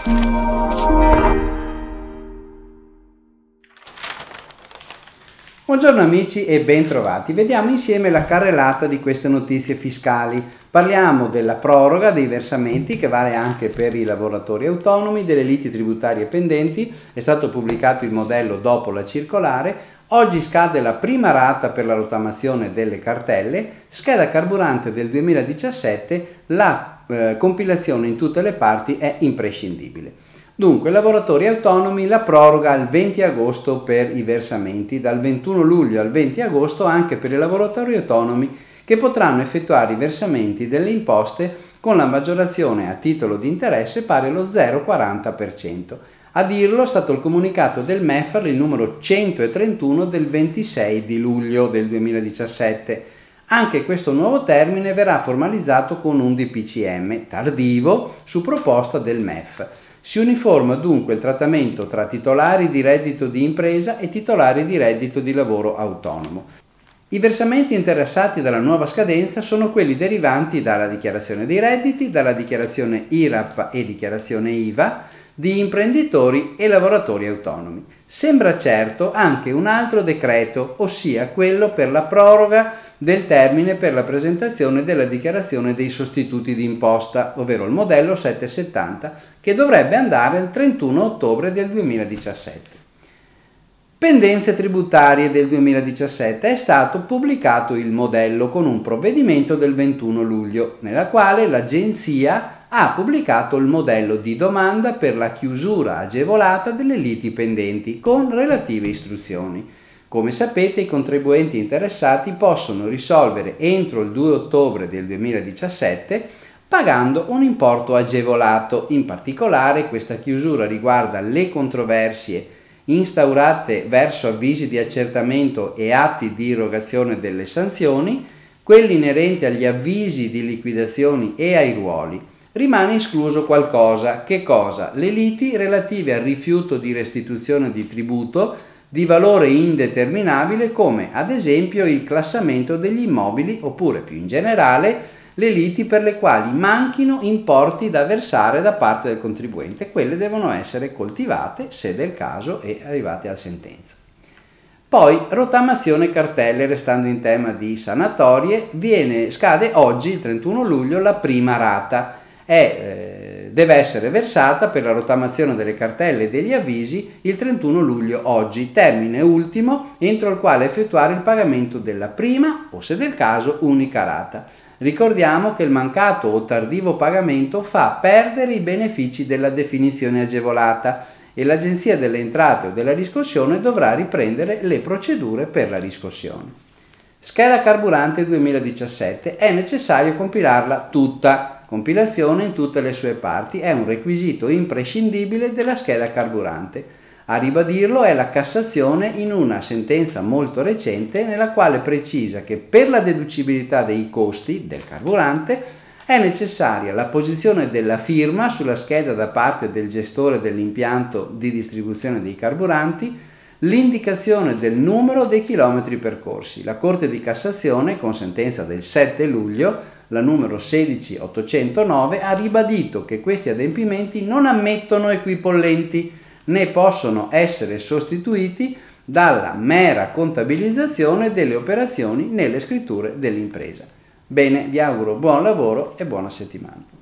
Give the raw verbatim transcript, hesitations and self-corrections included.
Buongiorno amici e ben trovati. Vediamo insieme la carrellata di queste notizie fiscali. Parliamo della proroga dei versamenti che vale anche per i lavoratori autonomi, delle liti tributarie pendenti. È stato pubblicato il modello dopo la circolare. Oggi scade la prima rata per la rottamazione delle cartelle. Scheda carburante del duemiladiciassette. La eh, compilazione in tutte le parti è imprescindibile. Dunque, lavoratori autonomi, la proroga al venti agosto per i versamenti, dal ventuno luglio al venti agosto anche per i lavoratori autonomi che potranno effettuare i versamenti delle imposte con la maggiorazione a titolo di interesse pari allo zero virgola quaranta per cento. A dirlo è stato il comunicato del M E F R, il numero centotrentuno del ventisei di luglio del duemiladiciassette. Anche questo nuovo termine verrà formalizzato con un D P C M tardivo su proposta del M E F. Si uniforma dunque il trattamento tra titolari di reddito di impresa e titolari di reddito di lavoro autonomo. I versamenti interessati dalla nuova scadenza sono quelli derivanti dalla dichiarazione dei redditi, dalla dichiarazione I R A P e dichiarazione I V A di imprenditori e lavoratori autonomi. Sembra certo anche un altro decreto, ossia quello per la proroga del termine per la presentazione della dichiarazione dei sostituti di imposta, ovvero il modello settecentosettanta, che dovrebbe andare il trentuno ottobre del duemiladiciassette. Pendenze tributarie del duemiladiciassette. È stato pubblicato il modello con un provvedimento del ventuno luglio, nella quale l'Agenzia ha pubblicato il modello di domanda per la chiusura agevolata delle liti pendenti con relative istruzioni. Come sapete, i contribuenti interessati possono risolvere entro il due ottobre del duemiladiciassette pagando un importo agevolato. In particolare, questa chiusura riguarda le controversie instaurate verso avvisi di accertamento e atti di irrogazione delle sanzioni, quelli inerenti agli avvisi di liquidazioni e ai ruoli. Rimane escluso qualcosa. Che cosa? Le liti relative al rifiuto di restituzione di tributo di valore indeterminabile, come ad esempio il classamento degli immobili, oppure più in generale le liti per le quali manchino importi da versare da parte del contribuente. Quelle devono essere coltivate, se del caso, e arrivate a sentenza. Poi, rottamazione cartelle, restando in tema di sanatorie, viene, scade oggi, il trentuno luglio, la prima rata. È, eh, deve essere versata per la rottamazione delle cartelle e degli avvisi il trentuno luglio oggi, termine ultimo entro il quale effettuare il pagamento della prima o, se del caso, unica rata. Ricordiamo che il mancato o tardivo pagamento fa perdere i benefici della definizione agevolata e l'Agenzia delle Entrate o della Riscossione dovrà riprendere le procedure per la riscossione. Scheda carburante duemiladiciassette. È necessario compilarla tutta. Compilazione in tutte le sue parti è un requisito imprescindibile della scheda carburante. A ribadirlo è la Cassazione in una sentenza molto recente nella quale precisa che per la deducibilità dei costi del carburante è necessaria la posizione della firma sulla scheda da parte del gestore dell'impianto di distribuzione dei carburanti, l'indicazione del numero dei chilometri percorsi. La Corte di Cassazione, con sentenza del sette luglio, la numero sedici ottocentonove, ha ribadito che questi adempimenti non ammettono equipollenti né possono essere sostituiti dalla mera contabilizzazione delle operazioni nelle scritture dell'impresa. Bene, vi auguro buon lavoro e buona settimana.